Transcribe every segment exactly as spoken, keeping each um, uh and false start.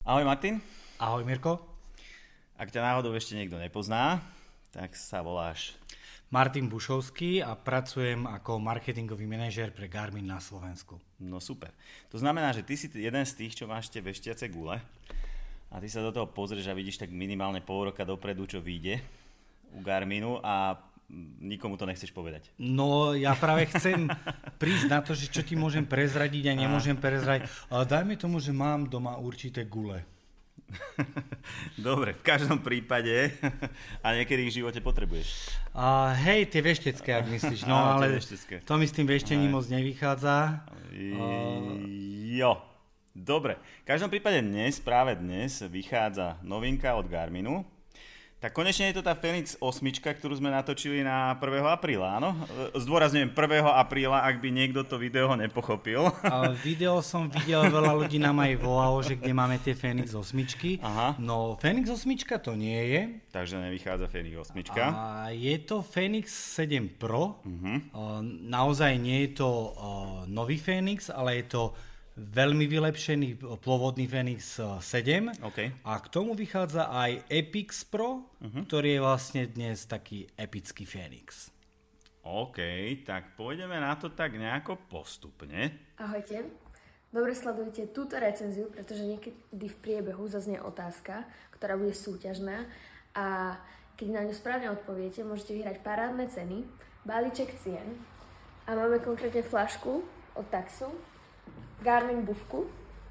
Ahoj Martin. Ahoj Mirko. Ak ťa náhodou ešte niekto nepozná, tak sa voláš Martin Bušovský a pracujem ako marketingový manažér pre Garmin na Slovensku. No super. To znamená, že ty si jeden z tých, čo máš tie veštiace gule a ty sa do toho pozrieš a vidíš tak minimálne pol roka dopredu, čo vyjde u Garminu a nikomu to nechceš povedať. No, ja práve chcem prísť na to, že čo ti môžem prezradiť a nemôžem prezradiť. Ale dajme tomu, že mám doma určité gule. Dobre, v každom prípade a niekedy ich v živote potrebuješ. A hej, tie veštecké, ak myslíš. No, Áno, ale veštecké. to mi s tým veštením moc nevychádza. I... Jo, dobre. V každom prípade dnes, práve dnes, vychádza novinka od Garminu. Tak konečne je to tá Fenix osem, ktorú sme natočili na prvého apríla, áno? Zdôrazňujem prvého apríla, ak by niekto to video nepochopil. A video som videl, veľa ľudí nám aj volalo, že kde máme tie Fenix osem. Aha. No, Fenix osem to nie je. Takže nevychádza Fenix osem. A je to Fenix sedem Pro. Uh-huh. Naozaj nie je to nový Fenix, ale je to veľmi vylepšený pôvodný Fenix sedem. Okay. A k tomu vychádza aj Epix Pro, uh-huh. ktorý je vlastne dnes taký epický Fenix. OK, tak pôjdeme na to tak nejako postupne. Ahojte. Dobre sledujte túto recenziu, pretože niekedy v priebehu zaznie otázka, ktorá bude súťažná a keď na ňu správne odpoviete, môžete vyhrať parádne ceny, balíček cien a máme konkrétne fľašku od Taxu, Garmin bufku,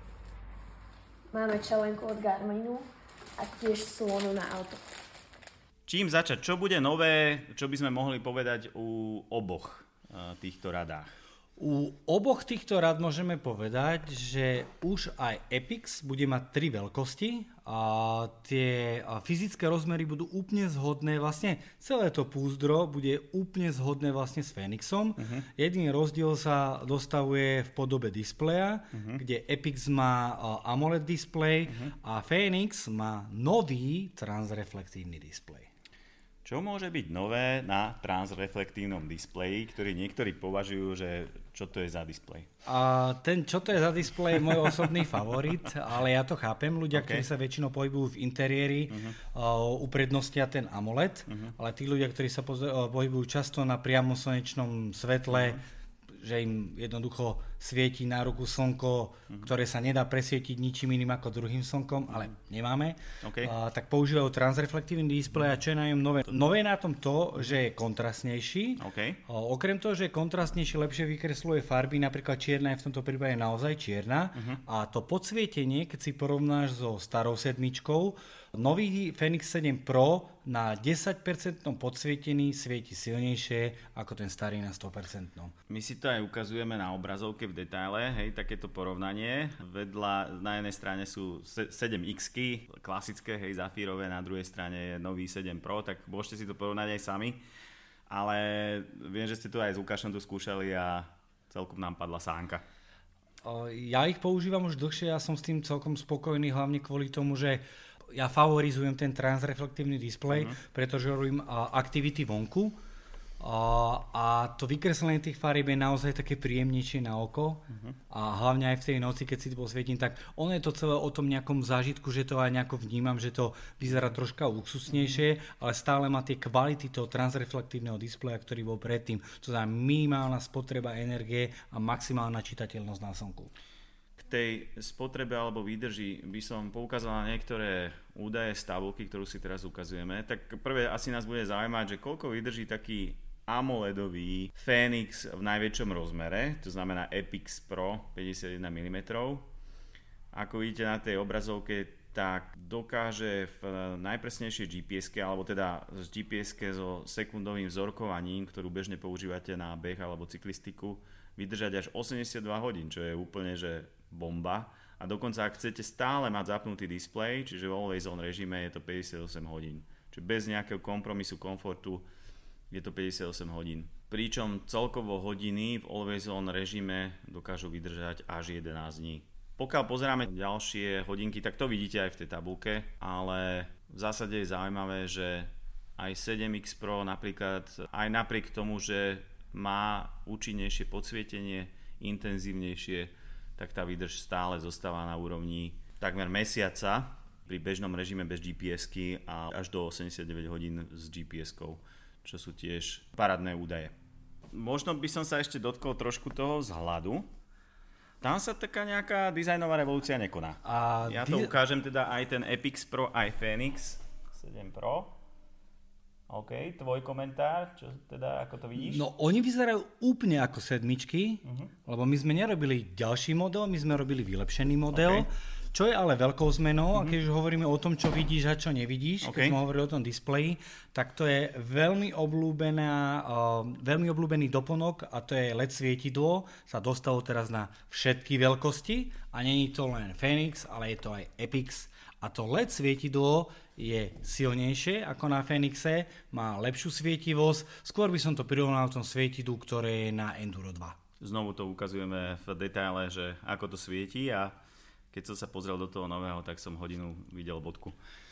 máme čelenku od Garminu a tiež slonu na auto. Čím začať? Čo bude nové, čo by sme mohli povedať u oboch týchto radách? U oboch týchto rád môžeme povedať, že už aj Epix bude mať tri veľkosti a tie fyzické rozmery budú úplne zhodné, vlastne celé to púzdro bude úplne zhodné vlastne s Fenixom. Uh-huh. Jediný rozdiel sa dostavuje v podobe displeja, uh-huh. kde Epix má AMOLED displej uh-huh. a Fenix má nový transreflektívny displej. Čo môže byť nové na transreflektívnom displeji, ktorý niektorí považujú, že čo to je za displej? A ten čo to je za displej je môj osobný favorit, ale ja to chápem. Ľudia, okay. ktorí sa väčšinou pohybujú v interiéri, uh-huh. uh, uprednostia ten AMOLED, uh-huh. ale tí ľudia, ktorí sa poz- uh, pohybujú často na priamo slnečnom svetle, uh-huh. že im jednoducho svieti na ruku slnko, uh-huh. ktoré sa nedá presvietiť ničím iným ako druhým slnkom, ale nemáme, okay. a, tak používajú transreflektívny displej a čo je na ňom nové? Nové na tom to, že je kontrastnejší. Okay. A, okrem toho, že je kontrastnejší, lepšie vykresluje farby, napríklad čierna je v tomto prípade naozaj čierna uh-huh. a to podsvietenie, keď si porovnáš so starou sedmičkou, nový Fenix sedem Pro na desať percent podsvietení svieti silnejšie ako ten starý na sto percent. My si to aj ukazujeme na obrazovke v detaile, hej, takéto porovnanie. Vedľa, na jednej strane sú sedem iks, klasické, hej, zafírové, na druhej strane je nový sedem Pro, tak môžete si to porovnať aj sami. Ale viem, že ste to aj s Lukášom tu skúšali a celkom nám padla sánka. Ja ich používam už dlhšie, ja som s tým celkom spokojný, hlavne kvôli tomu, že ja favorizujem ten transreflektívny displej, uh-huh. pretože robím uh, aktivity vonku uh, a to vykreslenie tých farieb je naozaj také príjemnejšie na oko uh-huh. a hlavne aj v tej noci, keď si to posvietím, tak ono je to celé o tom nejakom zážitku, že to aj nejako vnímam, že to vyzerá troška luxusnejšie, uh-huh. ale stále má tie kvality toho transreflektívneho displeja, ktorý bol predtým. To znamená minimálna spotreba energie a maximálna čitateľnosť na slnku. Tej spotrebe alebo výdrži by som poukázal na niektoré údaje z tabulky, ktorú si teraz ukazujeme. Tak prvé asi nás bude zaujímať, že koľko vydrží taký AMOLEDový Fenix v najväčšom rozmere, to znamená Epix Pro päťdesiatjeden milimetrov. Ako vidíte na tej obrazovke, tak dokáže v najpresnejšej gé pé eske, alebo teda z gé pé eske so sekundovým vzorkovaním, ktorú bežne používate na beh alebo cyklistiku, vydržať až osemdesiatdva hodín, čo je úplne že bomba. A dokonca ak chcete stále mať zapnutý displej, čiže v Always On režime, je to päťdesiatosem hodín. Čiže bez nejakého kompromisu, komfortu je to päťdesiatosem hodín. Pričom celkovo hodiny v Always On režime dokážu vydržať až jedenásť dní. Pokiaľ pozeráme ďalšie hodinky, tak to vidíte aj v tej tabulke, ale v zásade je zaujímavé, že aj sedem iks Pro napríklad, aj napriek tomu, že má účinnejšie podsvietenie, intenzívnejšie, tak tá výdrž stále zostáva na úrovni takmer mesiaca pri bežnom režime bez gé pé esky a až do osemdesiatdeväť hodín s gé pé eskou, čo sú tiež parádne údaje. Možno by som sa ešte dotkol trošku toho vzhľadu. Tam sa taká nejaká dizajnová revolúcia nekoná. A ja to di- ukážem teda aj ten Epix Pro, aj Fenix sedem Pro. OK, tvoj komentár, čo teda, ako to vidíš? No, oni vyzerajú úplne ako sedmičky, uh-huh. lebo my sme nerobili ďalší model, my sme robili vylepšený model, okay. čo je ale veľkou zmenou, uh-huh. a keď už hovoríme o tom, čo vidíš a čo nevidíš, okay. keď sme hovorili o tom displeji, tak to je veľmi obľúbená, uh, veľmi obľúbený doplnok a to je el é dé svietidlo, sa dostalo teraz na všetky veľkosti a nie je to len Fenix, ale je to aj Epix. A to el é dé svietidlo je silnejšie ako na Fenixe, má lepšiu svietivosť. Skôr by som to prirovnal v tom svietidlu, ktoré je na Enduro dva. Znovu to ukazujeme v detaile, že ako to svieti a keď som sa pozrel do toho nového, tak som hodinu videl bodku.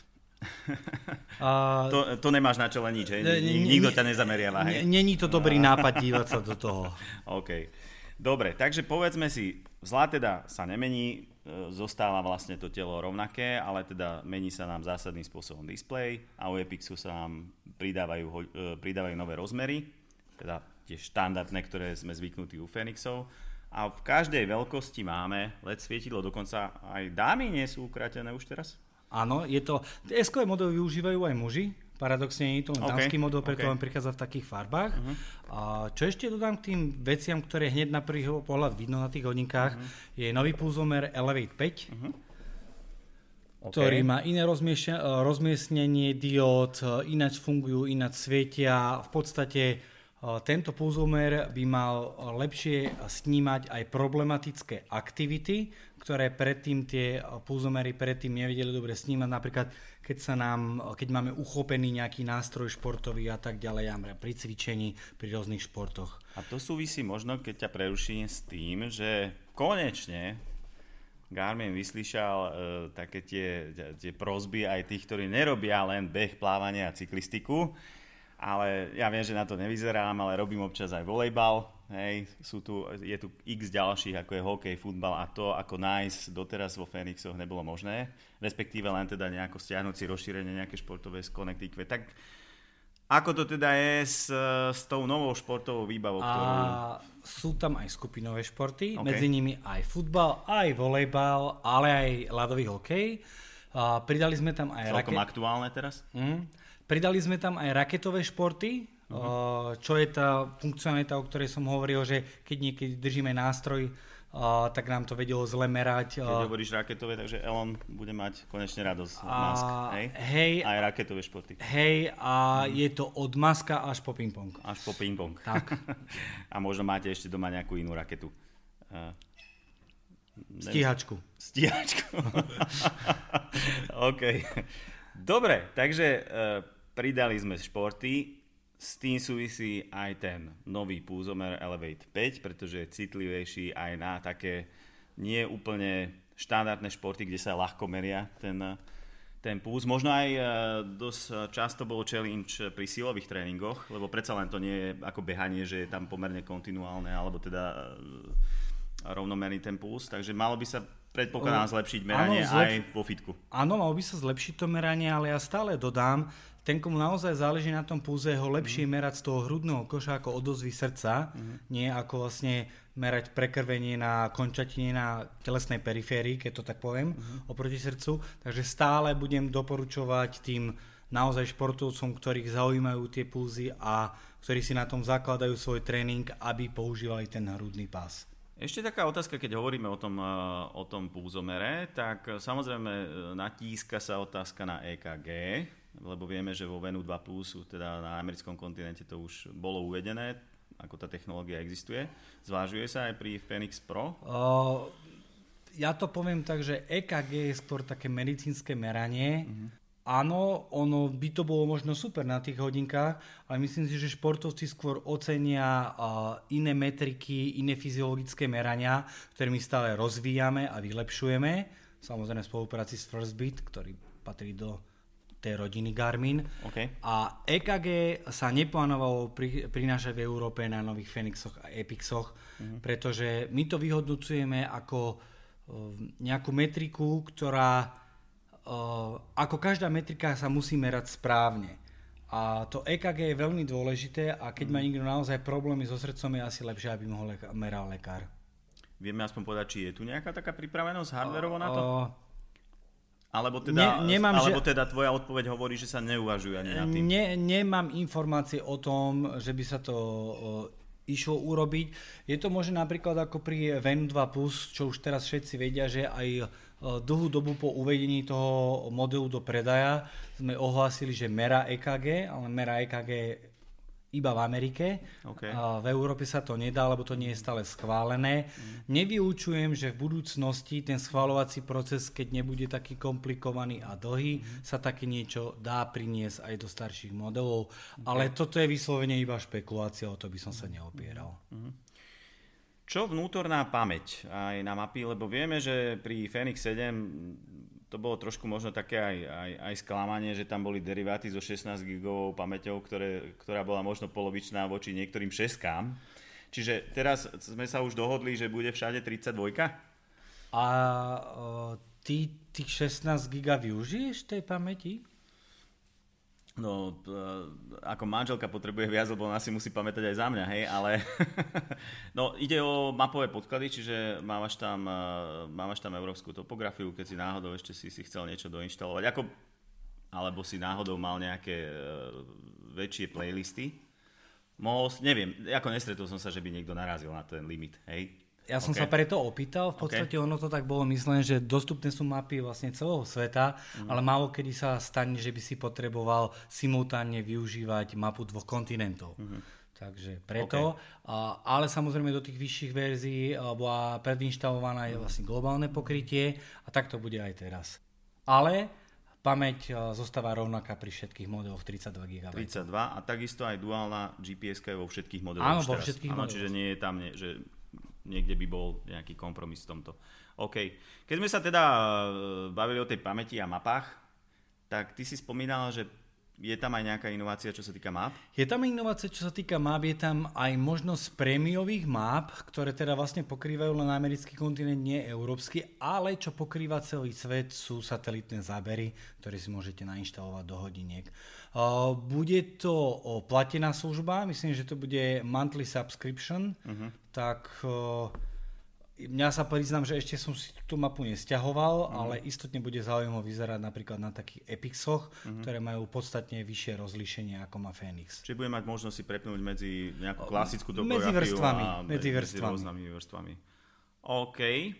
Uh, to, to nemáš na čele nič, hej? Nikto ťa nezameriava, hej? Není to dobrý nápad dívať sa do toho. OK. Dobre, takže povedzme si, vzhľad teda sa nemení, zostáva vlastne to telo rovnaké, ale teda mení sa nám zásadným spôsobom displej a u Epixu sa nám pridávajú, pridávajú nové rozmery, teda tie štandardné, ktoré sme zvyknutí u Fenixov. A v každej veľkosti máme el é dé svietidlo, dokonca aj dámy nie sú ukrátené už teraz? Áno, je to, S-kové modely využívajú aj muži, paradoxne nie je to len okay, dámsky model, preto okay. len prichádza v takých farbách. Uh-huh. A čo ešte dodám k tým veciam, ktoré hneď na prvý pohľad vidno na tých hodinkách, uh-huh. je nový pulzomer Elevate päť, uh-huh. okay. ktorý má iné rozmiestnenie diód, ináč fungujú, ináč svietia. V podstate tento pulzomer by mal lepšie snímať aj problematické aktivity, ktoré predtým tie pulzomery predtým nevedeli dobre snímať. Napríklad, keď sa nám, keď máme uchopený nejaký nástroj športový a tak ďalej, pri cvičení, pri rôznych športoch. A to súvisí možno, keď ťa preruším, s tým, že konečne Garmin vyslyšal e, také tie, tie prosby aj tých, ktorí nerobia len beh, plávanie a cyklistiku, ale ja viem, že na to nevyzerám, ale robím občas aj volejbal. Hej, sú tu, je tu x ďalších, ako je hokej, futbal a to, ako nájsť doteraz vo Fenixoch nebolo možné, respektíve len teda nejako stiahnuť si rozšírenie nejaké športové z Connect-IQ. Tak ako to teda je s, s tou novou športovou výbavou? Ktorú... A sú tam aj skupinové športy, okay. medzi nimi aj futbal, aj volejbal, ale aj ľadový hokej. A pridali sme tam aj... Celkom rake... aktuálne teraz? Mm. Pridali sme tam aj raketové športy, uh-huh. čo je tá funkcionalita, o ktorej som hovoril, že keď niekedy držíme nástroj, uh, tak nám to vedelo zle merať. Keď hovoríš raketové, takže Elon bude mať konečne radosť od Musk, hej? Hej. Aj raketové športy. Hej, a hmm. je to od Muska až po ping-pong. Až po ping-pong. Tak. A možno máte ešte doma nejakú inú raketu. Uh, Stíhačku. Stíhačku. OK. Dobre, takže uh, pridali sme športy, s tým súvisí aj ten nový pulzomer Elevate päť, pretože je citlivejší aj na také nie úplne štandardné športy, kde sa ľahko meria ten, ten puls. Možno aj uh, dosť často bol challenge pri silových tréningoch, lebo predsa len to nie je ako behanie, že je tam pomerne kontinuálne, alebo teda uh, rovnomerný ten puls, takže malo by sa predpokladám zlepšiť meranie áno, zlep... aj vo fitku. Áno, malo by sa zlepšiť to meranie, ale ja stále dodám, ten, komu naozaj záleží na tom pulze, ho lepšie mm. merať z toho hrudného koša ako odozvy srdca, mm. nie ako vlastne merať prekrvenie na končatine na telesnej periférii, keď to tak poviem, mm. oproti srdcu. Takže stále budem doporučovať tým naozaj športovcom, ktorých zaujímajú tie pulzy a ktorí si na tom zakladajú svoj tréning, aby používali ten hrudný pás. Ešte taká otázka, keď hovoríme o tom, o tom pulzomere, tak samozrejme natíska sa otázka na é ká gé, lebo vieme, že vo Venu dva plus, teda na americkom kontinente to už bolo uvedené, ako tá technológia existuje. Zvážuje sa aj pri Fenix Pro? Uh, ja to poviem tak, že é ká gé je skôr také medicínske meranie. Uh-huh. Áno, ono by to bolo možno super na tých hodinkách, ale myslím si, že športovci skôr ocenia uh, iné metriky, iné fyziologické merania, ktoré my stále rozvíjame a vylepšujeme. Samozrejme v spolupráci s Firstbeat, ktorý patrí do tej rodiny Garmin. Okay. A é ká gé sa neplánovalo pri, prinášať v Európe na nových Fenixoch a Epixoch, uh-huh. pretože my to vyhodnocujeme ako nejakú metriku, ktorá ako každá metrika sa musí merať správne. A to é ká gé je veľmi dôležité a keď má niekto naozaj problémy so srdcom, je asi lepšie, aby mohol leka- meral lekár. Vieme aspoň povedať, či je tu nejaká taká pripravenosť hardwareovo na to? Uh, alebo teda, ne, nemám, alebo že... teda tvoja odpoveď hovorí, že sa neuvažuje ani nad tým? Ne, nemám informácie o tom, že by sa to uh, išlo urobiť. Je to možno napríklad ako pri Venu dva plus, čo už teraz všetci vedia, že aj dlhú dobu po uvedení toho modelu do predaja sme ohlásili, že merá é ká gé, ale merá é ká gé iba v Amerike. Okay. A v Európe sa to nedá, lebo to nie je stále schválené. Mm. Nevyučujem, že v budúcnosti ten schváľovací proces, keď nebude taký komplikovaný a dlhý, mm. sa také niečo dá priniesť aj do starších modelov. Okay. Ale toto je vyslovene iba špekulácia, o to by som sa neopieral. Mm. Čo vnútorná pamäť aj na mapy, lebo vieme, že pri Fenix sedem to bolo trošku možno také aj, aj, aj sklamanie, že tam boli deriváty so šestnásť gigovou pamäťou, ktoré, ktorá bola možno polovičná voči niektorým šeskám. Čiže teraz sme sa už dohodli, že bude všade tridsaťdva? A o, ty tých šestnásť giga využiješ tej pamäti? No, ako manželka potrebuje viac, lebo ona si musí pamätať aj za mňa, hej, ale no, ide o mapové podklady, čiže mávaš tam, mávaš tam európsku topografiu, keď si náhodou ešte si, si chcel niečo doinštalovať, ako, alebo si náhodou mal nejaké väčšie playlisty. Mohol, neviem, ako nestretol som sa, že by niekto narazil na ten limit, hej. Ja som okay. sa preto opýtal, v podstate okay. ono to tak bolo myslené, že dostupné sú mapy vlastne celého sveta, mm. ale málo kedy sa stane, že by si potreboval simultánne využívať mapu dvoch kontinentov. Mm. Takže preto, okay. a, ale samozrejme do tých vyšších verzií bola predinštalovaná mm. vlastne globálne pokrytie a tak to bude aj teraz. Ale pamäť zostáva rovnaká pri všetkých modeloch tridsaťdva gigabajtov. tridsaťdva a takisto aj duálna gé pé eska je vo všetkých modeloch. Áno, vo všetkých Áno, modeloch. Čiže nie je tam, nie, že niekde by bol nejaký kompromis v tomto. OK. Keď sme sa teda bavili o tej pamäti a mapách, tak ty si spomínal, že je tam aj nejaká inovácia, čo sa týka map? Je tam inovácia, čo sa týka map, je tam aj možnosť prémiových map, ktoré teda vlastne pokrývajú len americký kontinent, nie európsky, ale čo pokrýva celý svet, sú satelitné zábery, ktoré si môžete nainštalovať do hodiniek. Bude to platená služba, myslím, že to bude monthly subscription, uh-huh. tak mňa sa priznám, že ešte som si tú mapu nesťahoval, uh-huh. ale istotne bude zaujímavé vyzerať napríklad na takých Epixoch, uh-huh. ktoré majú podstatne vyššie rozlíšenie ako má Fenix. Čiže bude mať možnosť si prepnúť medzi nejakú klasickú topografiu medzi vrstvami, a medzi, medzi rôznymi vrstvami. OK.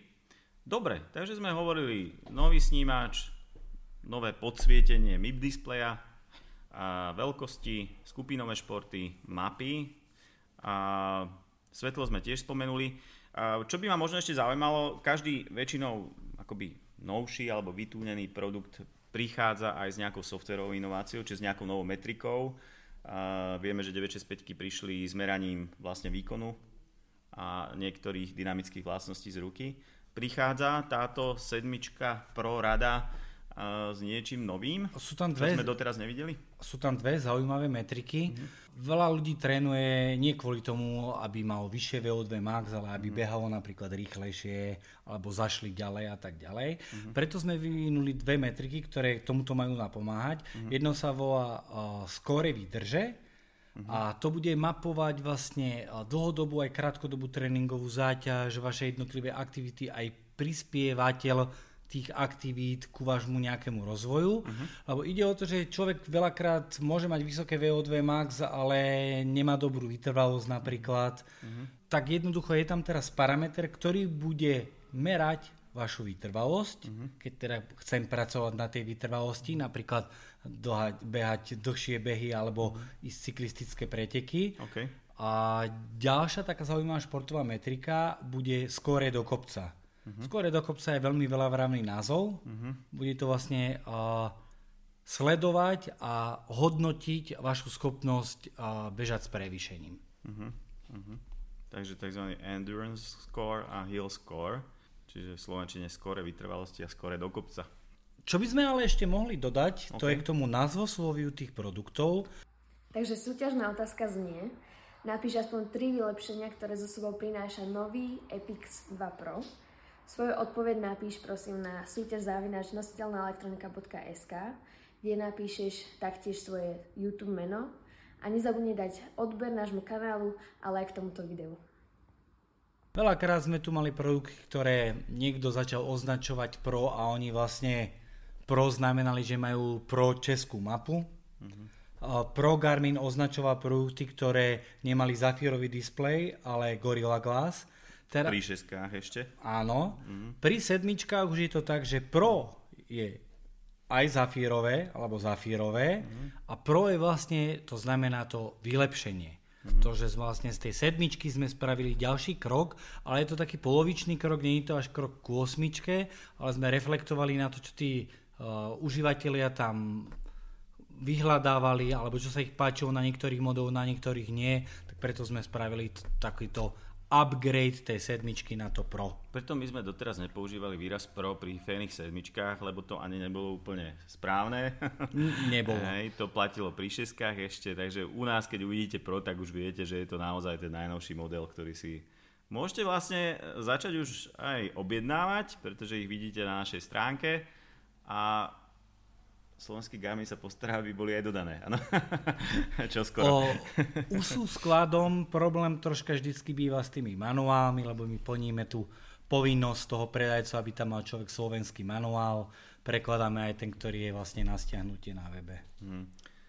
Dobre, takže sme hovorili nový snímač, nové podsvietenie em í pé displeja, a veľkosti, skupinové športy, mapy a svetlo sme tiež spomenuli. A čo by ma možno ešte zaujímalo, každý väčšinou akoby novší alebo vytúnený produkt prichádza aj s nejakou softwarovou inováciou, či s nejakou novou metrikou. A vieme, že deväťstošesťdesiatpäť prišli s meraním vlastne výkonu a niektorých dynamických vlastností z ruky. Prichádza táto sedmička Pro Rada s niečím novým, sú tam dve, čo sme doteraz nevideli? Sú tam dve zaujímavé metriky. Mm-hmm. Veľa ľudí trénuje nie kvôli tomu, aby mal vyššie vé ó dva max, ale aby mm-hmm. behalo napríklad rýchlejšie, alebo zašli ďalej a tak ďalej. Mm-hmm. Preto sme vyvinuli dve metriky, ktoré tomuto majú napomáhať. Mm-hmm. Jedno sa volá uh, skóre výdrže mm-hmm. a to bude mapovať vlastne dlhodobú aj krátkodobú tréningovú záťaž, vaše jednotlivé aktivity, aj prispievateľ tých aktivít ku vášmu nejakému rozvoju. Uh-huh. Lebo ide o to, že človek veľakrát môže mať vysoké vé ó dva max, ale nemá dobrú vytrvalosť napríklad. Uh-huh. Tak jednoducho je tam teraz parameter, ktorý bude merať vašu vytrvalosť. Uh-huh. Keď teda chcem pracovať na tej vytrvalosti, napríklad dohať, behať dlhšie behy alebo uh-huh. ísť cyklistické preteky. Okay. A ďalšia taká zaujímavá športová metrika bude skóre do kopca. Uh-huh. Skóre do kopca je veľmi veľavravný názov. Uh-huh. Bude to vlastne uh, sledovať a hodnotiť vašu schopnosť uh, bežať s prevýšením. Uh-huh. Uh-huh. Takže tzv. Endurance score a hill score, čiže v slovenčine skóre vytrvalosti a skóre do kopca. Čo by sme ale ešte mohli dodať, okay. to je k tomu názvosloviu tých produktov. Takže súťažná otázka znie, napíš aspoň tri vylepšenia, ktoré zo sebou prináša nový Epix dva Pro. Svoju odpoveď napíš prosím na súťaž zavináč nositeľná elektronika bodka es ká, kde napíšeš taktiež svoje YouTube meno a nezabudni dať odber nášmu kanálu, ale aj k tomuto videu. Veľakrát sme tu mali produkty, ktoré niekto začal označovať pro a oni vlastne pro znamenali, že majú pro českú mapu. Mm-hmm. Pro Garmin označoval produkty, ktoré nemali zafírový displej, ale Gorilla Glass. Teda, pri šestkách ešte? Áno. Mm-hmm. Pri sedmičkách už je to tak, že Pro je aj zafírové, alebo zafírové mm-hmm. a Pro je vlastne, to znamená to vylepšenie. Mm-hmm. To, že vlastne z tej sedmičky sme spravili ďalší krok, ale je to taký polovičný krok, nie je to až krok ku osmičke, ale sme reflektovali na to, čo tí uh, užívateľia tam vyhľadávali, alebo čo sa ich páčilo na niektorých modoch, na niektorých nie, tak preto sme spravili t- takýto upgrade tej sedmičky na to Pro. Preto my sme doteraz nepoužívali výraz Pro pri Fenix sedmičkách, lebo to ani nebolo úplne správne. Nebolo. Hej, to platilo pri šestkách ešte, takže u nás, keď uvidíte Pro, tak už viete, že je to naozaj ten najnovší model, ktorý si môžete vlastne začať už aj objednávať, pretože ich vidíte na našej stránke a slovenský Garmin sa postará, aby boli aj dodané. Ano. Čo skoro. O, u sú skladom problém troška vždycky býva s tými manuálmi, lebo my plníme tú povinnosť toho predajcu, aby tam mal človek slovenský manuál. Prekladáme aj ten, ktorý je vlastne na stiahnutie na webe. Hmm.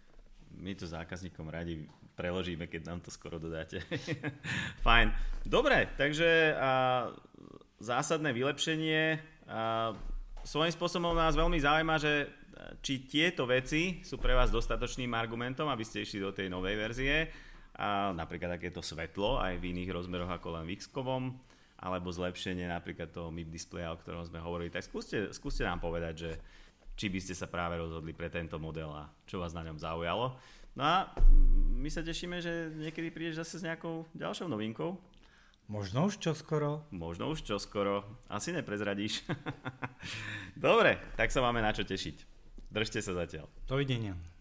My to zákazníkom radi preložíme, keď nám to skoro dodáte. Fajn. Dobre, takže a, zásadné vylepšenie. A, svojím spôsobom nás veľmi zaujíma, že či tieto veci sú pre vás dostatočným argumentom, aby ste išli do tej novej verzie, a napríklad takéto svetlo aj v iných rozmeroch ako len v X-kovom, alebo zlepšenie napríklad toho em í pé displeja, o ktorom sme hovorili, tak skúste, skúste nám povedať, že či by ste sa práve rozhodli pre tento model a čo vás na ňom zaujalo. No a my sa tešíme, že niekedy prídeš zase s nejakou ďalšou novinkou. Možno už čoskoro. Možno už čoskoro. Asi neprezradíš. Dobre, tak sa máme na čo tešiť. Držte sa zatiaľ. Dovidenia.